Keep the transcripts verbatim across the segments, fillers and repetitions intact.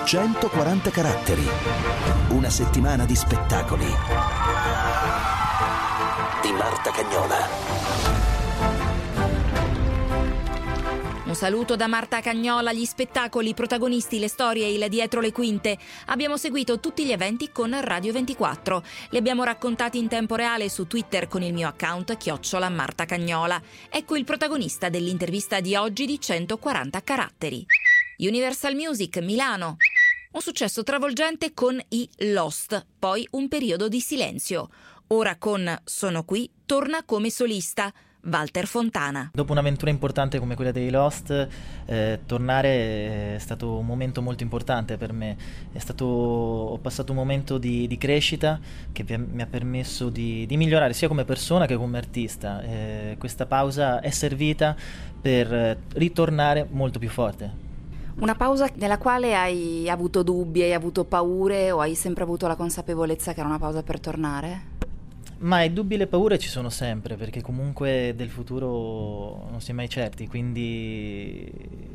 centoquaranta caratteri. Una settimana di spettacoli di Marta Cagnola. Un saluto da Marta Cagnola. Gli spettacoli, i protagonisti, le storie, il dietro le quinte. Abbiamo seguito tutti gli eventi con Radio ventiquattro. Li abbiamo raccontati in tempo reale su Twitter con il mio account chiocciola Marta Cagnola. Ecco il protagonista dell'intervista di oggi di centoquaranta caratteri. Universal Music, Milano. Un successo travolgente con i Lost, poi un periodo di silenzio. Ora con Sono qui torna come solista. Walter Fontana. Dopo un'avventura importante come quella dei Lost, eh, tornare è stato un momento molto importante per me. È stato, ho passato un momento di, di crescita che mi ha permesso di, di migliorare sia come persona che come artista. Eh, questa pausa è servita per ritornare molto più forte. Una pausa nella quale hai avuto dubbi, hai avuto paure o hai sempre avuto la consapevolezza che era una pausa per tornare? Ma i dubbi e le paure ci sono sempre, perché comunque del futuro non si è mai certi, quindi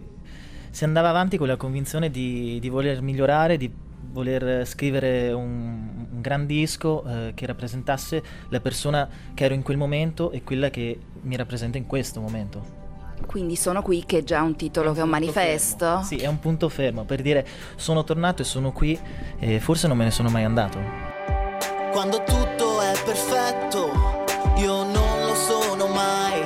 si andava avanti con la convinzione di, di voler migliorare, di voler scrivere un, un gran disco eh, che rappresentasse la persona che ero in quel momento e quella che mi rappresenta in questo momento. Quindi Sono qui, che è già un titolo, è un che è un manifesto. Fermo. Sì, è un punto fermo per dire sono tornato e sono qui e forse non me ne sono mai andato. Quando tutto è perfetto, io non lo sono mai.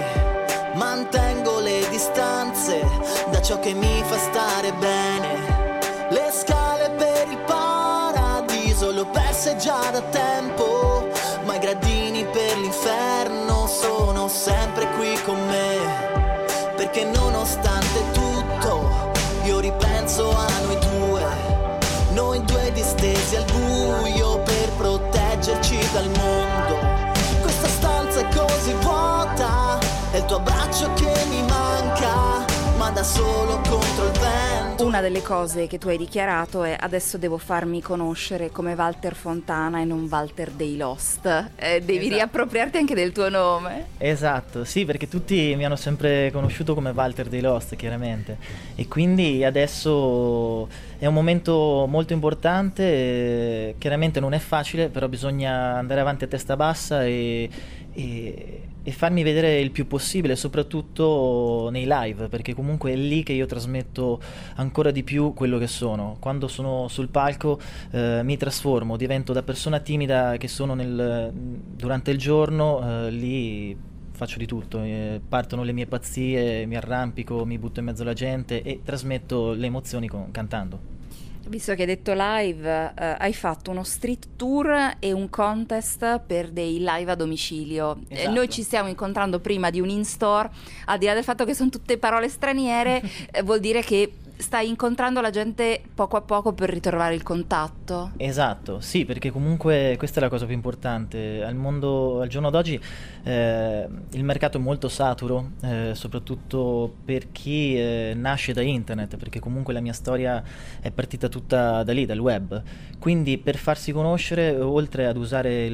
Mantengo le distanze da ciò che mi fa stare bene. Le scale per il paradiso le ho perse già da tempo, ma i gradini per l'inferno sono sempre qui con me. Perché nonostante tutto, io ripenso a noi due, noi due distesi al buio per proteggerci dal mondo. Questa stanza è così vuota, è il tuo abbraccio che mi manca, ma da solo contro il vento. Una delle cose che tu hai dichiarato è: adesso devo farmi conoscere come Walter Fontana e non Walter dei Lost. Eh, devi esatto. riappropriarti anche del tuo nome. Esatto, sì, perché tutti mi hanno sempre conosciuto come Walter dei Lost, chiaramente, e quindi adesso è un momento molto importante. eh, chiaramente non è facile, però bisogna andare avanti a testa bassa e, e, e farmi vedere il più possibile, soprattutto nei live, perché comunque è lì che io trasmetto ancora di più quello che sono. Quando sono sul palco eh, mi trasformo, divento da persona timida che sono nel, durante il giorno, eh, lì faccio di tutto, eh, partono le mie pazzie, mi arrampico, mi butto in mezzo alla gente e trasmetto le emozioni con, cantando. Visto che hai detto live, eh, hai fatto uno street tour e un contest per dei live a domicilio. Esatto. Eh, noi ci stiamo incontrando prima di un in-store, al di là del fatto che sono tutte parole straniere, eh, vuol dire che stai incontrando la gente poco a poco per ritrovare il contatto. Esatto, sì, perché comunque questa è la cosa più importante. Al mondo, al giorno d'oggi eh, il mercato è molto saturo, eh, soprattutto per chi eh, nasce da internet, perché comunque la mia storia è partita tutta da lì, dal web. Quindi per farsi conoscere, oltre ad usare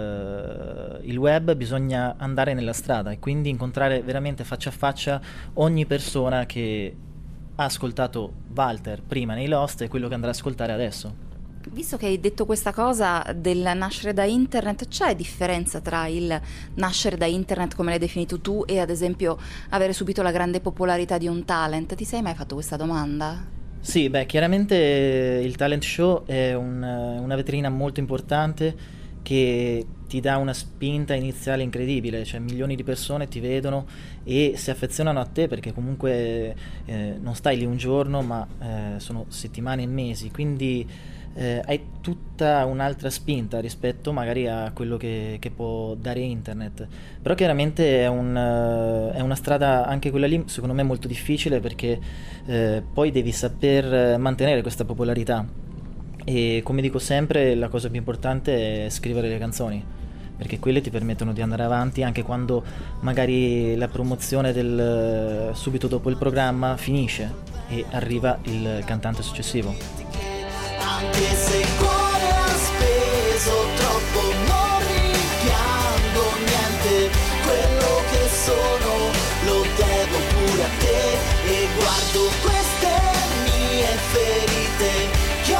il, il web, bisogna andare nella strada e quindi incontrare veramente faccia a faccia ogni persona che ha ascoltato Walter prima nei Lost e quello che andrà ad ascoltare adesso. Visto che hai detto questa cosa del nascere da internet, c'è differenza tra il nascere da internet come l'hai definito tu e ad esempio avere subito la grande popolarità di un talent? Ti sei mai fatto questa domanda? Sì, beh, chiaramente il talent show è un, una vetrina molto importante che ti dà una spinta iniziale incredibile, cioè milioni di persone ti vedono e si affezionano a te, perché comunque eh, non stai lì un giorno, ma eh, sono settimane e mesi, quindi eh, hai tutta un'altra spinta rispetto magari a quello che, che può dare internet. Però chiaramente è, un, uh, è una strada, anche quella lì secondo me molto difficile, perché eh, poi devi saper mantenere questa popolarità. E come dico sempre, la cosa più importante è scrivere le canzoni, perché quelle ti permettono di andare avanti anche quando magari la promozione del subito dopo il programma finisce e arriva il cantante successivo. Anche se il cuore ha speso troppo, non rimpiango niente, quello che sono lo devo pure a te, e guardo queste mie ferite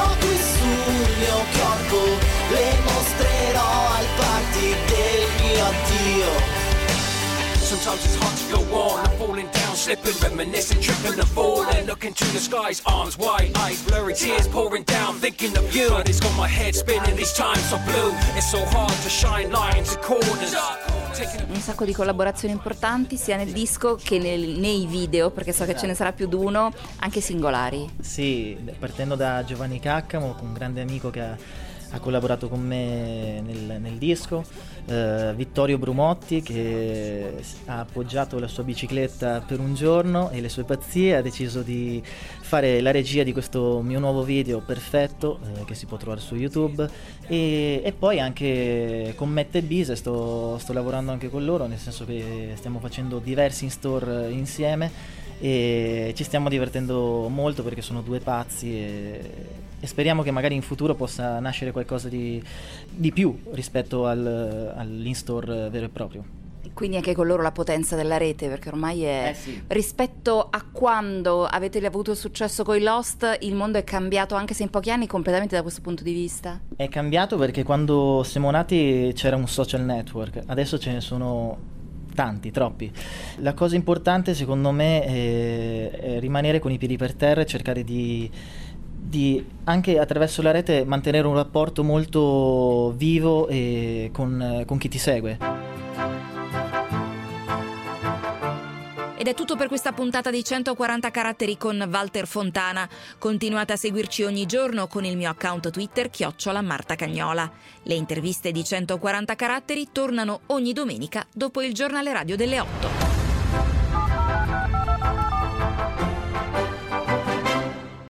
Sometimes it's hard to go on. I'm falling down, slipping, reminiscing, tripping and falling. Looking to the skies, arms wide, eyes blurry, tears pouring down, thinking of you. But it's got my head spinning, these times are blue. It's so hard to shine lines and corners. Un sacco di collaborazioni importanti sia nel disco che nel, nei video, perché so che ce ne sarà più di uno, anche singolari. Sì, partendo da Giovanni Caccamo, un grande amico che ha, ha collaborato con me nel, nel disco, eh, Vittorio Brumotti che ha appoggiato la sua bicicletta per un giorno e le sue pazzie, ha deciso di fare la regia di questo mio nuovo video perfetto, eh, che si può trovare su YouTube, e, e poi anche con Matt e Bise sto, sto lavorando anche con loro, nel senso che stiamo facendo diversi in store insieme e ci stiamo divertendo molto perché sono due pazzi e, e speriamo che magari in futuro possa nascere qualcosa di, di più rispetto al, all'in-store vero e proprio. Quindi anche con loro la potenza della rete, perché ormai è Eh sì. rispetto a quando avete avuto successo con i Lost, il mondo è cambiato anche se in pochi anni completamente da questo punto di vista. È cambiato perché quando siamo nati c'era un social network, adesso ce ne sono tanti, troppi. La cosa importante secondo me è, è rimanere con i piedi per terra e cercare di, di anche attraverso la rete mantenere un rapporto molto vivo e con, con chi ti segue. Ed è tutto per questa puntata di centoquaranta caratteri con Walter Fontana. Continuate a seguirci ogni giorno con il mio account Twitter chiocciola Marta Cagnola. Le interviste di centoquaranta caratteri tornano ogni domenica dopo il giornale radio delle otto.